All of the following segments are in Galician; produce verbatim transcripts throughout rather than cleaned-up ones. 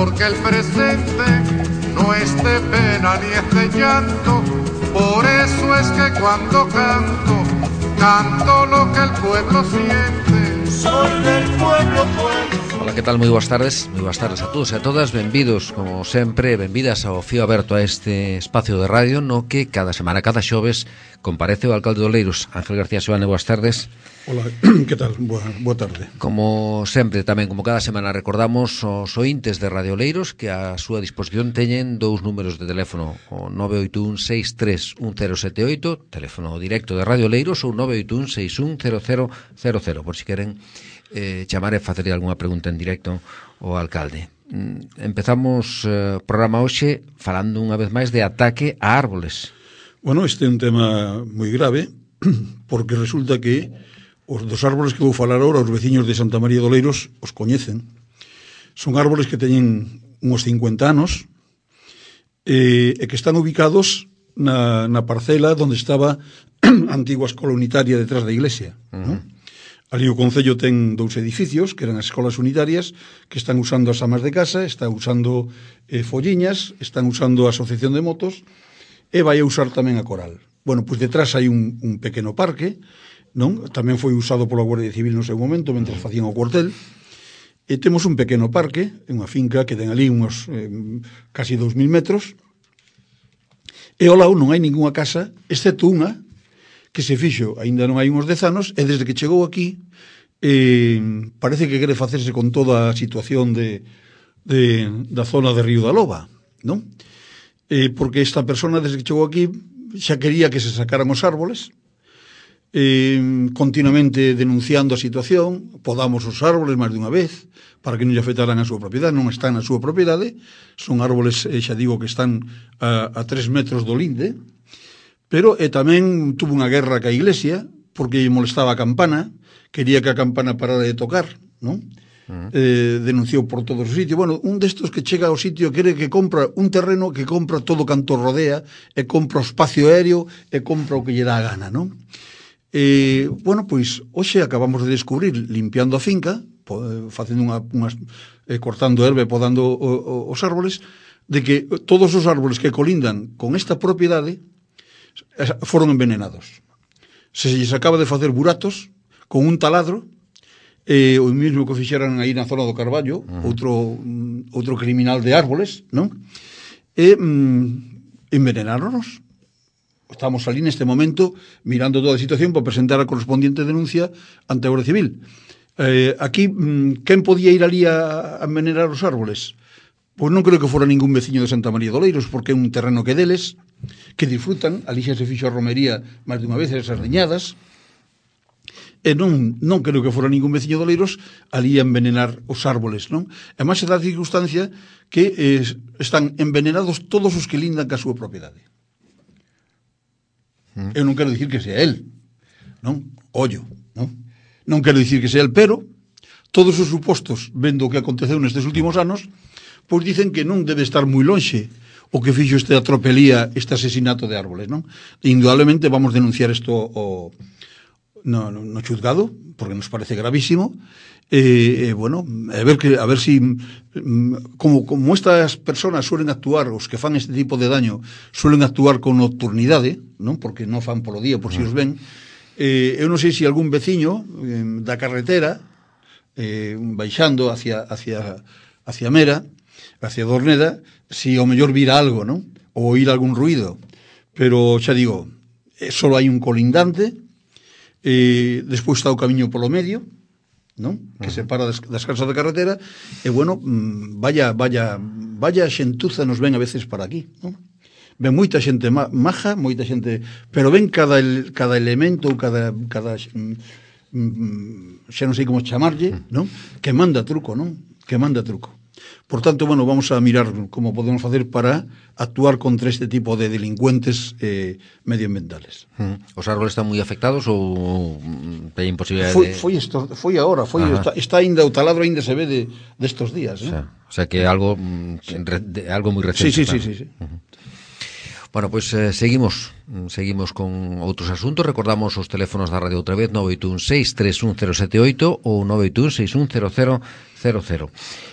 porque el presente no es de pena ni es de llanto. Por eso es que cuando canto, canto lo que el pueblo siente. Soy del pueblo, pueblo. Ola, que tal? Moi boas tardes, moi boas tardes a todos e a todas. Benvidos, como sempre, benvidas ao Fío Aberto, a este espacio de radio no que cada semana, cada xoves, comparece o alcalde de Oleiros, Ángel García Sebane. Boas tardes. Ola, que tal? Boa, boa tarde. Como sempre, tamén, como cada semana, recordamos os ointes de Radio Oleiros que a súa disposición teñen dous números de teléfono, o nove oito un seis tres un cero sete oito, teléfono directo de Radio Oleiros, ou nove oito un seis un cero cero cero cero, por si queren eh, chamar e facerle algunha pregunta en directo ao alcalde. Mm, empezamos o eh, programa hoxe falando unha vez máis de ataque a árboles. Bueno, este é un tema moi grave, porque resulta que os dos árboles que vou falar agora, os veciños de Santa María de Oleiros os coñecen. Son árboles que teñen uns cincuenta anos e, e que están ubicados na, na parcela onde estaba a antigua escola unitaria detrás da iglesia. Uh-huh. ¿No? Ali o Concello ten dous edificios, que eran as escolas unitarias, que están usando as amas de casa, están usando eh, folliñas, están usando a asociación de motos, e vai a usar tamén a Coral. Bueno, pois detrás hai un, un pequeno parque, non? Tamén foi usado pola Guardia Civil no seu momento, mentre facían o cuartel, e temos un pequeno parque, unha finca que ten ali uns eh, casi dous mil metros, e ao lado non hai ningunha casa, excepto unha, que se fixo, aínda non hai uns dez anos, e desde que chegou aquí, eh, parece que quere facerse con toda a situación de, de, da zona de Río da Loba, non? Eh, porque esta persona, desde que chegou aquí, xa quería que se sacaran os árboles, eh, continuamente denunciando a situación, podamos os árboles máis dunha vez, para que non lle afectaran a súa propiedade, non están na súa propiedade, son árboles, eh, xa digo, que están a, a tres metros do linde, pero eh, tamén tuvo unha guerra ca iglesia, porque lle molestaba a campana, quería que a campana parara de tocar, non? Uh-huh. Eh, denunciou por todos os sitios. Bueno, un destos que chega ao sitio quere que compra un terreno, que compra todo canto rodea, e compra o espacio aéreo, e compra o que lle dá a gana, non? Eh, bueno, pois, hoxe acabamos de descubrir, limpiando a finca, facendo unha, unhas, eh, cortando herbe, podando o, o, os árboles, de que todos os árboles que colindan con esta propiedade foron envenenados. Se lles acaba de facer buratos con un taladro, eh, o mismo que fixeran aí na zona do Carballo, uh-huh. outro, outro criminal de árboles, non? E mm, envenenáronos. Estamos ali neste momento mirando toda a situación para presentar a correspondiente denuncia ante a Guardia Civil. Eh, aquí, mm, quen podía ir ali a, a envenenar os árboles? Pois non creo que fora ningún veciño de Santa María de Oleiros, porque é un terreno que deles, que disfrutan. Ali xa se fixo a romería máis dunha vez, esas riñadas, e non, non creo que fora ningún veciño de Oleiros ali a envenenar os árboles, non? E máis se dá a circunstancia que eh, están envenenados todos os que lindan ca súa propiedade. Mm. Eu non quero dicir que sea el, non? Ollo, non? Non quero dicir que sea el, pero todos os supostos, vendo o que aconteceu nestes últimos anos, pois dicen que non debe estar moi lonxe o que fixo este atropelía, este asesinato de árboles, non? Indudablemente vamos denunciar isto o, no, no, no xuzgado, porque nos parece gravísimo, e, eh, bueno, a ver que a ver si como, como estas personas suelen actuar, os que fan este tipo de daño suelen actuar con nocturnidade, non? Porque non fan polo día, por si os ven. Eh, eu non sei se algún veciño eh, da carretera eh, baixando hacia, hacia, hacia Mera, hacia Dorneda, si ao mellor vira algo, non? Ou oír algún ruido. Pero, xa digo, eh, só hai un colindante, eh, despois está o camiño polo medio, non? Que se para das, das casas de carretera, e, bueno, vaya, vaya, vaya xentuza nos ven a veces para aquí, non? Ven moita xente ma, maja, moita xente, pero ven cada, cada elemento, cada, cada xa non sei como chamarlle, non? Que manda truco, non? Que manda truco. Por tanto, bueno, vamos a mirar como podemos facer para actuar contra este tipo de delincuentes eh, medioambientales. Mm. Os árboles están moi afectados ou teñen posibilidade foi, de... Foi, esto, foi agora, foi, está, está ainda, o taladro ainda se ve de, destos días. O sea, eh? o sea que é algo, sí. re, de, algo moi recente. Sí, sí, claro. sí, sí, sí. Uh-huh. Bueno, pois pues, eh, seguimos seguimos con outros asuntos. Recordamos os teléfonos da radio outra vez, nove oito un seis tres un cero sete oito ou nove oito un seis un cero cero cero cero.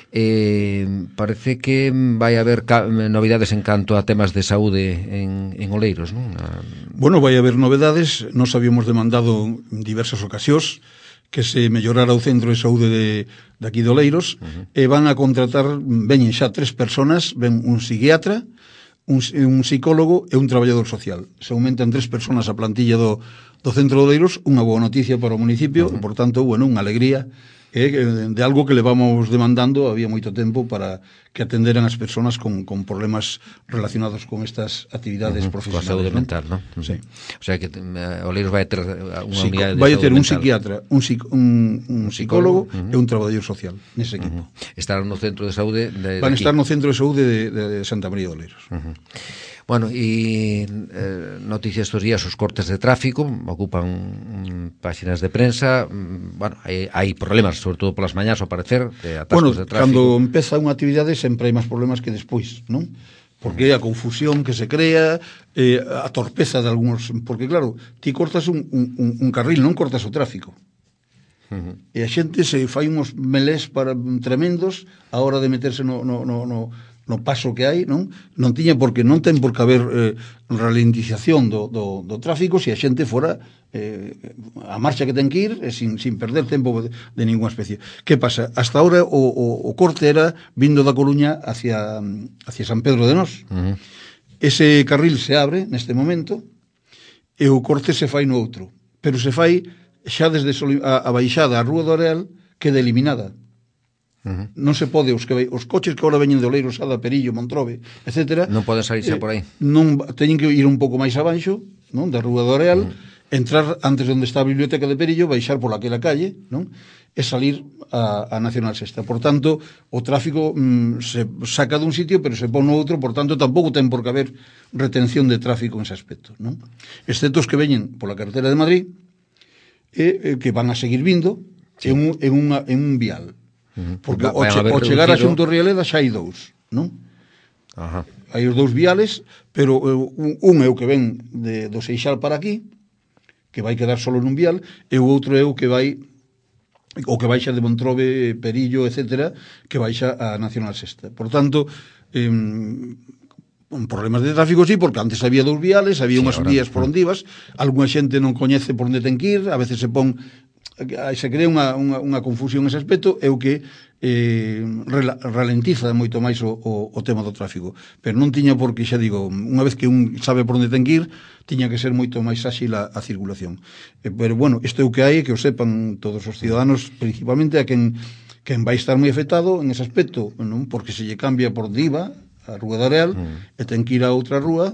Eh, parece que vai haber novidades en canto a temas de saúde en, en Oleiros, non? A... Bueno, vai haber novedades. Nos habíamos demandado en diversas ocasións que se mellorara o centro de saúde de, de aquí de Oleiros, uh-huh. e van a contratar, veñen xa tres personas, ven un psiquiatra, un, un psicólogo e un traballador social. Se aumentan tres personas a plantilla do, do centro de Oleiros, unha boa noticia para o municipio, uh-huh. por tanto, bueno, unha alegría, eh, de algo que levamos demandando había moito tempo para que atenderan as persoas con, con problemas relacionados con estas actividades uh-huh, profesionales. Coa saúde mental, non? Sí. O sea que uh, Oleiros vai ter unha unidade de vai saúde ter un mental. Psiquiatra, un, psic, un, un psicólogo uh-huh. e un traballador social nese equipo. Uh-huh. Estarán no centro de saúde de, de Van a aquí. estar no centro de saúde de, de, de Santa María de Oleiros. Uh-huh. Bueno, e eh, noticias estos días, os cortes de tráfico ocupan mm, páxinas de prensa. mm, bueno, hai, hai problemas, sobre todo polas mañás, ao parecer, de atascos bueno, de tráfico. Cando empeza unha actividade sempre hai máis problemas que despois, non? Porque é a confusión que se crea, eh, a torpeza de algúns, porque claro, ti cortas un, un, un carril, non cortas o tráfico. Uh-huh. E a xente se fai uns melés para tremendos a hora de meterse no, no, no, no no paso que hai, non? Non tiña porque non ten por que haber eh, ralentización do, do, do tráfico se a xente fora eh, a marcha que ten que ir eh, sin, sin perder tempo de, de ninguna especie. Que pasa? Hasta ahora o, o, o corte era vindo da Coruña hacia, hacia San Pedro de Nós. Uh-huh. Ese carril se abre neste momento e o corte se fai no outro, pero se fai xa desde a, a baixada a Rúa do Areal queda eliminada. Uh-huh. Non se pode, os, que, os coches que agora veñen de Oleiros, Sada, Perillo, Montrobe, etcétera, non poden salir xa por aí. Eh, non, teñen que ir un pouco máis abaixo, non, da Rúa do Areal, uh-huh. entrar antes de onde está a biblioteca de Perillo, baixar por aquela calle, non, e salir a, a Nacional Sexta. Por tanto, o tráfico mm, se saca dun sitio, pero se pon no outro, por tanto, tampouco ten por que haber retención de tráfico en ese aspecto, non? Excepto os que veñen pola carretera de Madrid, e, e que van a seguir vindo sí. en, un, en, unha, en un vial. Porque o, che, o chegar a Xunto Rialeda xa hai dous, non? Ajá. Hai os dous viales, pero un, un é o que ven de, do Seixal para aquí, que vai quedar solo nun vial, e o outro é o que vai o que baixa de Montrobe, Perillo, etcétera, que baixa a Nacional Sexta. Por tanto, eh, problemas de tráfico sí, porque antes había dous viales, había sí, unhas vías por onde ibas, algunha xente non coñece por onde ten que ir, a veces se pon se crea unha, unha, unha confusión nese aspecto, é o que eh, ralentiza moito máis o, o, o tema do tráfico. Pero non tiña por que, xa digo, unha vez que un sabe por onde ten que ir, tiña que ser moito máis áxil a, a circulación. Eh, pero, bueno, isto é o que hai, que o sepan todos os ciudadanos, principalmente a quen, quen vai estar moi afectado en ese aspecto, non? Porque se lle cambia por diva a Rúa de Areal, mm. e ten que ir a outra rúa,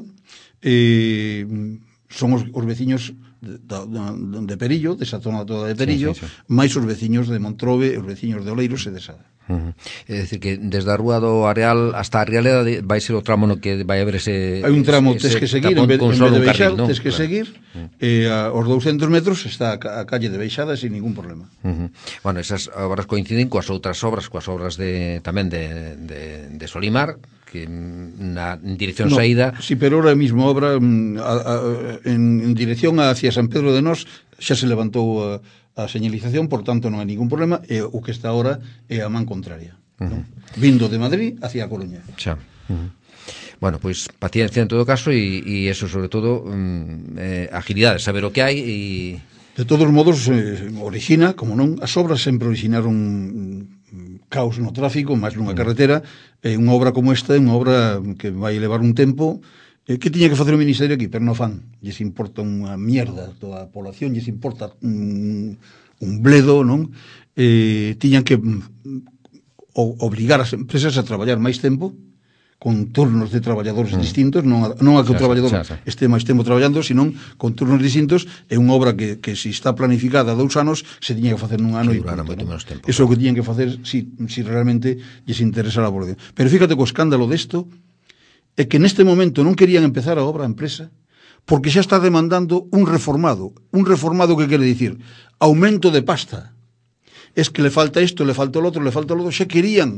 eh, son os, os veciños de, de, de Perillo, desa zona toda de Perillo, sí, sí, sí. máis os veciños de Montrobe, os veciños de Oleiros e de Sada. Uh-huh. É dicir que desde a Rúa do Areal hasta a Rialeda vai ser o tramo no que vai haber ese... Hai un tramo, tes que seguir, en vez, en vez de baixar, carril, ¿no? tes que claro. seguir, uh-huh. e a, aos douscentos metros está a, a calle de Baixada sin ningún problema. Uh-huh. Bueno, esas obras coinciden coas outras obras, coas obras de tamén de, de, de Solimar, que na en dirección no, saída... Sí, pero ahora mismo obra a, a, en, en dirección hacia San Pedro de Nós xa se levantou a, a señalización, por tanto non hai ningún problema, e o que está ahora é a man contraria, uh-huh. non? Vindo de Madrid hacia a Coruña. Xa. Uh-huh. Bueno, pois pues, paciencia en todo caso e, e eso sobre todo um, eh, agilidade, saber o que hai e... De todos modos, eh, orixina, como non, as obras sempre orixinaron caos no tráfico, máis nunha carretera, e unha obra como esta é unha obra que vai levar un tempo, eh, que tiña que facer o Ministerio aquí, pero non fan. Lles importa unha mierda toda a población, lles importa un, un bledo, non? Eh, tiñan que o, obligar as empresas a traballar máis tempo, con turnos de traballadores mm. distintos, non a, non a que o traballador xa, xa. este máis tempo traballando, senón con turnos distintos, é unha obra que, que se está planificada dous anos, se tiña que facer nun ano e punto, ¿no? Tempo, eso é o que tiñan que facer si, si realmente lles interesa a población. Pero fíjate co escándalo desto é que neste momento non querían empezar a obra a empresa porque xa está demandando un reformado. Un reformado que quere dicir aumento de pasta. Es que le falta isto, le falta o outro, le falta o outro, xa querían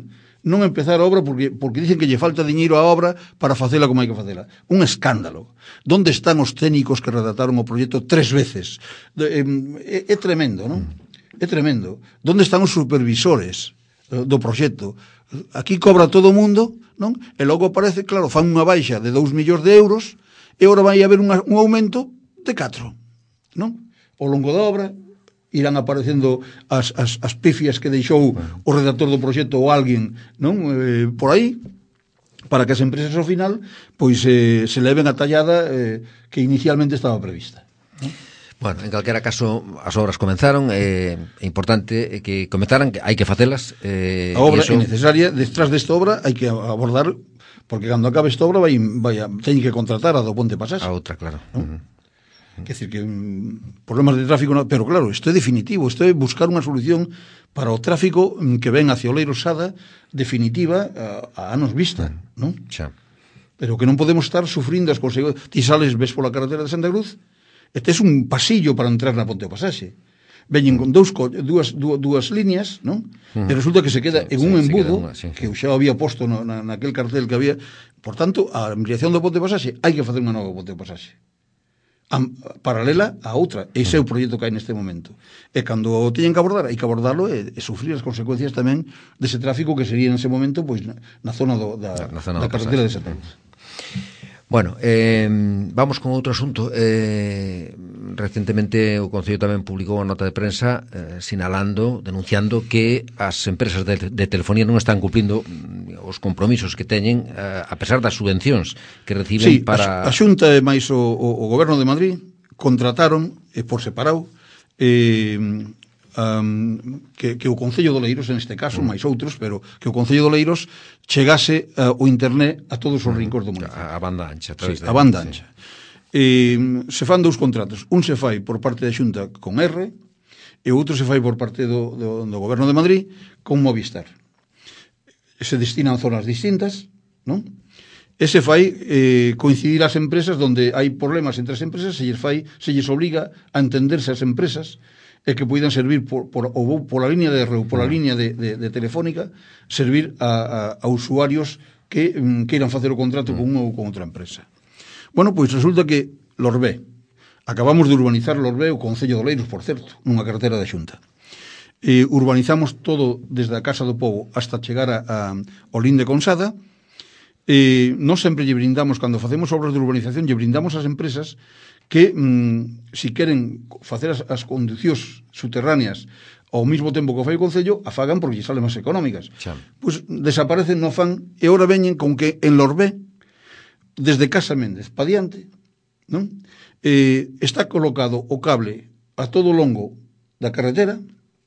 non empezar a obra porque, porque dicen que lle falta diñeiro á obra para facela como hai que facela. Un escándalo. Donde están os técnicos que redactaron o proxecto tres veces? De, eh, é, é tremendo, non? É tremendo. Donde están os supervisores do proxecto? Aquí cobra todo o mundo, non? E logo aparece, claro, fan unha baixa de dous millóns de euros e agora vai haber un, un aumento de catro, non? Ao longo da obra irán aparecendo as, as, as pifias que deixou bueno. o redactor do proxecto ou alguén, non? Eh, por aí, para que as empresas ao final pois eh, se leven a tallada eh, que inicialmente estaba prevista, non? Bueno, en calquera caso, as obras comenzaron, é eh, importante que comenzaran, que hai que facelas. Eh, a obra eso... é necesaria, detrás desta obra hai que abordar, porque cando acabe esta obra vai, vai a, teñen que contratar a do Ponte Pasaxe. A outra, claro. ¿No? Uh-huh. Quer decir que um, problemas de tráfico, no, pero claro, isto é definitivo, isto é buscar unha solución para o tráfico que ven hacia Oleiros Sada definitiva a, a anos vista, uh-huh. non? Xa. Pero que non podemos estar sufrindo as consecuencias. Ti sales, ves pola carretera de Santa Cruz, e tes un pasillo para entrar na Ponte Pasaxe. Veñen con dous, dúas, dúas, dúas líneas, non? Uh-huh. E resulta que se queda sí, en un sí, embudo unha, sí. que xa había posto no, na, naquel cartel que había. Por tanto, a ampliación do Ponte Pasaxe hai que facer unha nova Ponte Pasaxe. Am, paralela a outra. Ese é o proxecto que hai neste momento. E cando o teñen que abordar, hai que abordarlo e, e sufrir as consecuencias tamén dese tráfico que sería nese momento pois na, na zona do, da, na zona da carretera de Santa Cruz. Bueno, eh, vamos con outro asunto. Eh, recentemente o Concello tamén publicou unha nota de prensa eh, sinalando, denunciando que as empresas de, de telefonía non están cumplindo os compromisos que teñen eh, a pesar das subvencións que reciben sí, para... a, a Xunta e máis o, o, o Goberno de Madrid contrataron, eh, por separado, eh, um, que, que o Concello de Oleiros, en este caso, mm. máis outros, pero que o Concello de Oleiros chegase uh, o internet a todos os mm. rincóns do municipio. A, a banda ancha. Sí, a banda ancha. Sí. Eh, se fan dous contratos. Un se fai por parte da Xunta con R e outro se fai por parte do, do, do Goberno de Madrid con Movistar. Se destinan zonas distintas, non? E se fai eh, coincidir as empresas donde hai problemas entre as empresas, se lles fai, se lles obliga a entenderse as empresas e que poidan servir por, por, ou pola línea de R ou pola línea de, de, de telefónica servir a, a, a usuarios que mm, queiran facer o contrato con unha ou con outra empresa. Bueno, pois resulta que Lorbé, acabamos de urbanizar Lorbé, o Concello de Oleiros, por certo, nunha carretera da Xunta. E urbanizamos todo desde a Casa do Pobo hasta chegar a, a Olín de Consada. E nós sempre lle brindamos, cando facemos obras de urbanización, lle brindamos ás empresas que, mm, si queren facer as, as conducións subterráneas ao mesmo tempo que fai o Concello, a fagan porque lle salen máis económicas. Xa. Pois desaparecen, non fan, e ora veñen con que en Lorbé, desde Casa Méndez pa diante, non? Eh, está colocado o cable a todo o longo da carretera,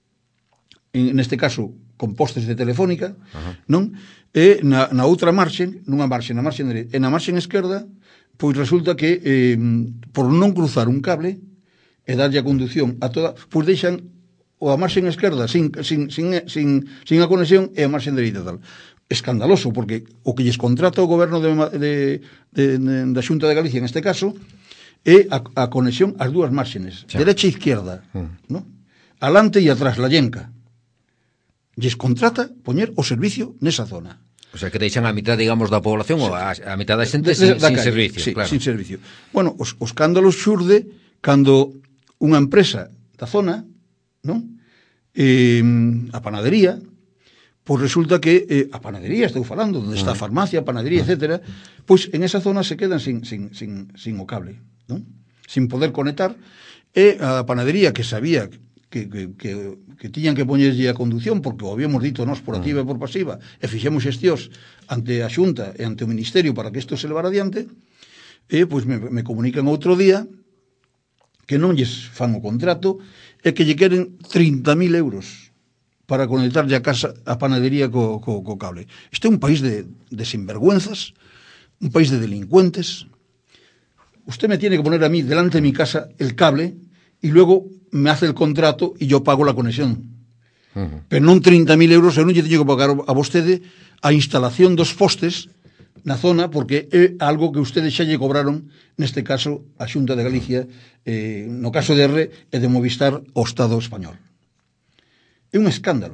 en, neste caso con postes de telefónica, ajá, non? E na, na outra marxe, nunha marxe, na marxe dereita, e na marxe esquerda, pois resulta que eh, por non cruzar un cable e darlle a conducción a toda, pois deixan o a marxe esquerda sin, sin, sin, sin, sin a conexión e a marxe dereita tal. Escandaloso, porque o que lles contrata o goberno de, de, de, de, da Xunta de Galicia, en este caso, é a, a conexión ás dúas márxenes, derecha e izquierda, mm. ¿no? Alante e atrás, la llenca. Lles contrata poñer o servicio nesa zona. O sea, que deixan a mitad, digamos, da población, sí, ou a, a mitad da xente sin, sin calle, servicio. Sí, claro. sin servicio. Bueno, os, os escándalos xurde cando unha empresa da zona, non? Eh, a panadería, pois resulta que eh, a panadería, estou falando, onde está a farmacia, a panadería, etcétera, pois en esa zona se quedan sin, sin, sin, sin o cable, non? Sin poder conectar, e a panadería que sabía que, que, que, que tiñan que poñerlle a conducción, porque o habíamos dito nós por activa e por pasiva, e fixemos xestións ante a Xunta e ante o Ministerio para que isto se levara adiante, e pois me, me comunican outro día que non lles fan o contrato e que lle queren trinta mil euros para conectarlle a casa a panadería co, co, co cable. Este é un país de, de sinvergüenzas, un país de delincuentes. Usted me tiene que poner a mí delante de mi casa el cable y luego me hace el contrato y yo pago la conexión. Uh-huh. Pero non trinta mil euros, eu non lle teño que pagar a vostede a instalación dos postes na zona, porque é algo que ustedes xa lle cobraron, neste caso, a Xunta de Galicia, eh, no caso de R e de Movistar, o Estado español. É un escándalo.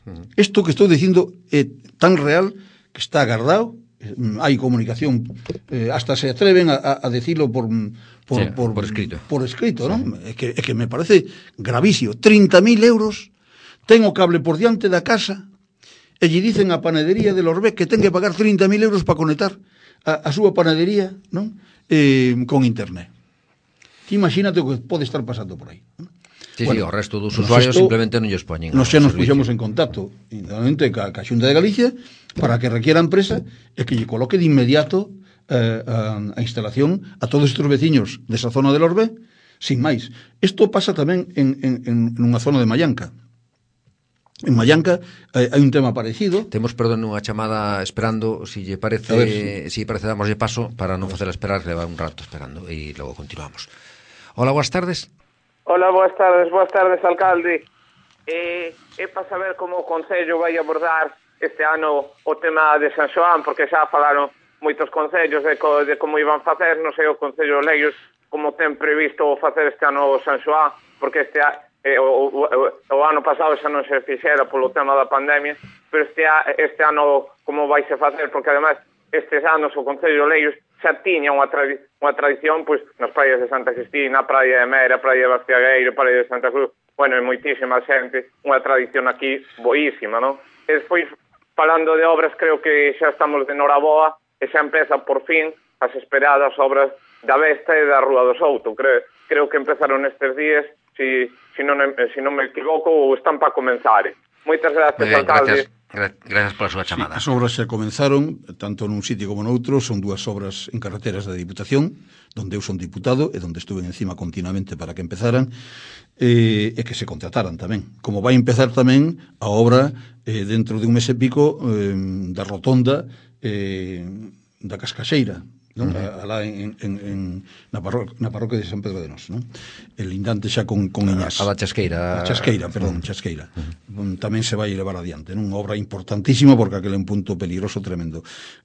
Isto que estou dicindo é tan real que está agardado, hai comunicación, eh, hasta se atreven a, a decirlo por por, sí, por, por escrito, por escrito, sí. ¿No? É que, é que me parece gravísimo. trinta mil euros, ten o cable por diante da casa e lle dicen a panadería de Lorbec que ten que pagar trinta mil euros para conectar a, a súa panadería, non? Eh, con internet. Ti imagínate o que pode estar pasando por aí, non? Sí, bueno, sí, o resto dos usuarios esto, simplemente non lles poñen. Nos xa nos puxemos en contacto indudablemente ca, ca Xunta de Galicia para que requiera a empresa e que lle coloque de inmediato eh, a, a instalación a todos estes veciños desa zona de Lorbe, sin máis. Isto pasa tamén en, en, en unha zona de Mallanca. En Mallanca eh, hai un tema parecido. Temos, perdón, unha chamada esperando, si lle parece, ver, si... si parece damoslle paso para non facela esperar, leva un rato esperando e logo continuamos. Hola, boas tardes. Hola, boas tardes, boas tardes, alcalde. Eh, é para saber como o Concello vai abordar este ano o tema de San Xoán, porque xa falaron moitos concellos de, co, de como iban facer, non sei o Concello de Leiros como ten previsto facer este ano o San Xoán, porque este eh, o, o, o ano pasado xa non se fixera polo tema da pandemia, pero este, este ano como vai se facer, porque ademais estes anos o Concello de Leiros xa tiña unha, tradi unha tradición pois, nas praias de Santa Cristina, Praia de Mera, Praia de Bastiagueiro, Praia de Santa Cruz, bueno, e moitísima xente, unha tradición aquí boísima, non? E despois, falando de obras, creo que xa estamos de Noraboa e xa empeza por fin as esperadas obras da Vesta e da Rúa do Souto. Creo, creo que empezaron estes días, si, si, non, si non me equivoco, ou están para comenzar. Moitas gracias, bien, alcalde. Gracias. Gracias pola súa chamada. Sí, as obras xa comenzaron, tanto nun sitio como noutro, son dúas obras en carreteras da Diputación, donde eu son diputado e donde estuve encima continuamente para que empezaran, eh, e que se contrataran tamén. Como vai empezar tamén a obra eh, dentro de un mes e pico eh, da rotonda eh, da Cascaxeira, non? Uh-huh. Alá en, en, en, na, parroquia, na parroquia de San Pedro de Nos, non? El lindante xa con, con Iñás. A da Chasqueira. A Chasqueira, perdón, uh-huh. Chasqueira. Uh-huh. Tamén se vai levar adiante, non? Unha obra importantísima porque aquel é un punto peligroso tremendo.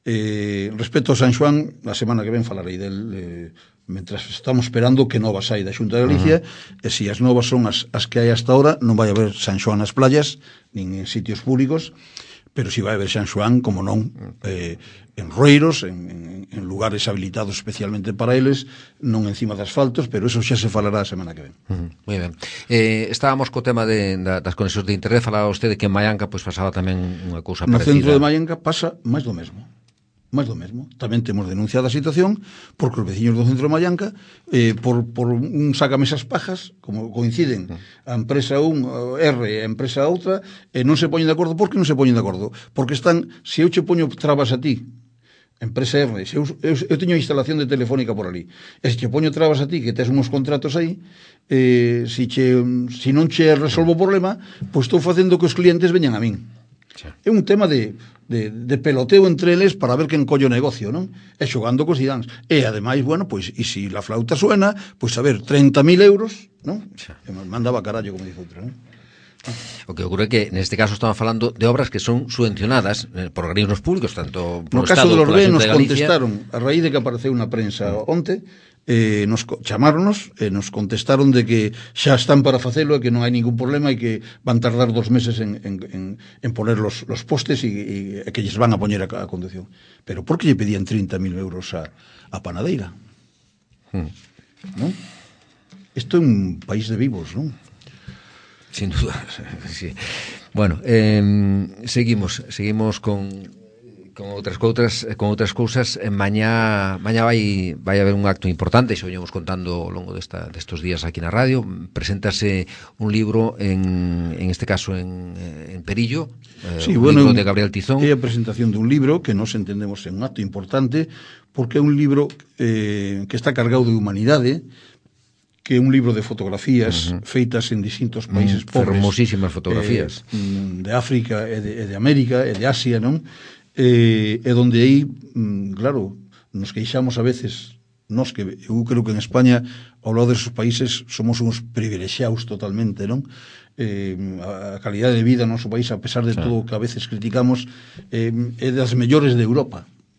Eh, respecto a San Xoán, a semana que ven falarei del, eh, mentras estamos esperando que novas hai da Xunta de Galicia, uh-huh. e se as novas son as, as que hai hasta ahora, non vai haber San Xoán nas playas, nin en sitios públicos, pero si vai haber San Xoán, como non, eh, en roiros, en, en, en lugares habilitados especialmente para eles, non encima de asfaltos, pero eso xa se falará a semana que ven. Uh-huh. Moi ben. Eh, estábamos co tema de, da, das conexións de internet, falaba vostede que en Mallanca pois, pasaba tamén unha cousa no parecida. No centro de Mallanca pasa máis do mesmo. máis do mesmo. Tamén temos denunciada a situación porque os veciños do centro de Mallanca eh, por, por un sacamesas pajas, como coinciden a empresa un R e a empresa outra, e non se poñen de acordo. Por que non se poñen de acordo? Porque están, se eu che poño trabas a ti, empresa R, se eu, eu, eu teño a instalación de telefónica por ali, e se che poño trabas a ti, que tes uns contratos aí, eh, se, che, se non che resolvo o problema, pois estou facendo que os clientes veñan a min. É un tema de, de, de peloteo entre eles para ver quen colle o negocio, non? E xogando cos idáns. E ademais, bueno, pois, e se la flauta suena, pois a ver, treinta mil euros, non? E mandaba carallo, como dice outro, non? O que ocurre é que neste caso estamos falando de obras que son subvencionadas por organismos públicos, tanto no caso de Lorbe nos contestaron a raíz de que apareceu na prensa onte, eh, nos chamarnos e eh, nos contestaron de que xa están para facelo e que non hai ningún problema e que van tardar dos meses en, en, en, en poner los, los postes e, e que lles van a poñer a, a conducción. Pero por que lle pedían treinta mil euros a, a panadeira? Hmm. Non? Isto é un país de vivos, non? Sin duda, sí. Bueno, eh, seguimos, seguimos con con outras cousas, con outras cousas. Mañá, mañá vai vai haber un acto importante, xa veñamos contando ao longo desta destes días aquí na radio. Preséntase un libro en en este caso en en Perillo, eh, sí, un bueno, libro de Gabriel Tizón. É a presentación dun libro que nos entendemos é un acto importante porque é un libro eh, que está cargado de humanidade, que é un libro de fotografías uh-huh. feitas en distintos países mm, pobres, fermosísimas fotografías eh, de África e de, e de América e de Asia, non? Eh, e donde aí, mm, claro, nos queixamos a veces, nos que eu creo que en España ao lado desos países somos uns privilexiados totalmente, non? Eh, a calidade de vida no noso país, a pesar de sí. todo o que a veces criticamos, eh, é das mellores de Europa.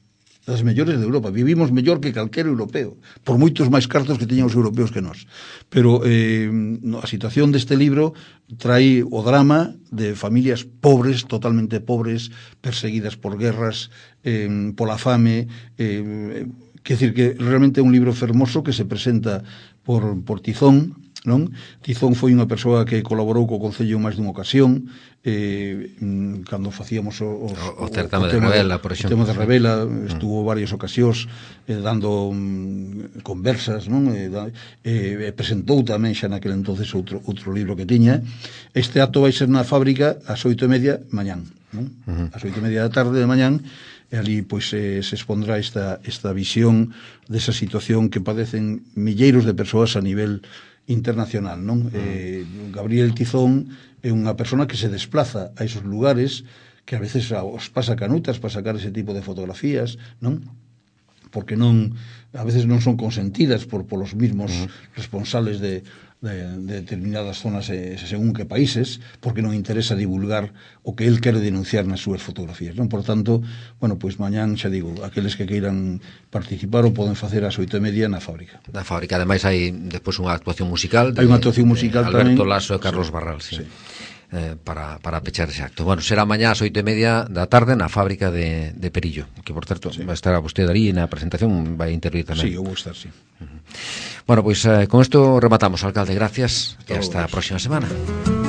das mellores de Europa. Vivimos mellor que calquer europeo, por moitos máis cartos que teñan os europeos que nós. Pero eh, a situación deste libro trae o drama de familias pobres, totalmente pobres, perseguidas por guerras, eh, pola fame, eh, quer decir que realmente é un libro fermoso que se presenta por, por Tizón, non? Tizón foi unha persoa que colaborou co Concello en máis dunha ocasión, eh, cando facíamos os, o, o certame de Revela, por exemplo. O tema de Revela, estuvo varias ocasións eh, dando um, conversas, non? Eh, da, eh, presentou tamén xa naquele entonces outro, outro libro que tiña. Este acto vai ser na fábrica ás oito e media mañán, non? Uh -huh. Ás oito e media da tarde de mañán, e ali pois eh, se expondrá esta, esta visión desa situación que padecen milleiros de persoas a nivel internacional, non? Uh -huh. eh, Gabriel Tizón é unha persona que se desplaza a esos lugares, que a veces os pasa canutas para sacar ese tipo de fotografías, non? Porque non, a veces non son consentidas por polos mismos uh -huh. responsables de, de, de determinadas zonas eh, según que países, porque non interesa divulgar o que el quere denunciar nas súas fotografías, non? Por tanto, bueno, pois mañán, xa digo, aqueles que queiran participar o poden facer ás oito e media na fábrica. Na fábrica, ademais, hai despois unha actuación musical de, hai unha actuación musical de Alberto tamén, Lasso e Carlos sí, Barral, sí. sí. Eh, para, para pechar ese acto. Bueno, será mañá ás oito e media da tarde na fábrica de, de Perillo, que por certo sí. vai estar a vostede ali na presentación, vai intervir tamén. Sí, eu vou estar, sí. Uh -huh. Bueno, pois pues, eh, con isto rematamos, alcalde, gracias e hasta a próxima semana.